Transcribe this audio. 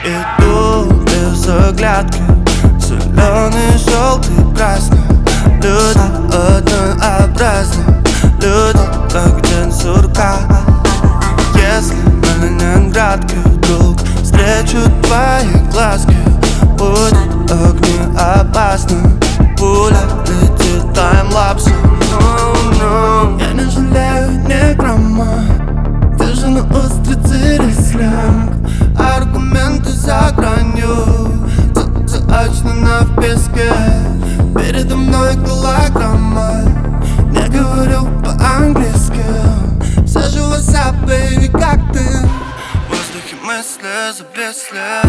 Иду без оглядки, зеленый, желтый, красный. Люди однообразны, люди как день сурка. Если на Ленинградке вдруг встречу твои глазки, будет огнеопасно, пуля летит таймлапсом. Я не жалею ни грамма, держу на устрице рестлинг. Аргументы за гранью, заочно в песке. Передо мной голограмма, не говорю по-английски. Все же what's up, baby, как ты? В воздухе мысли зависли.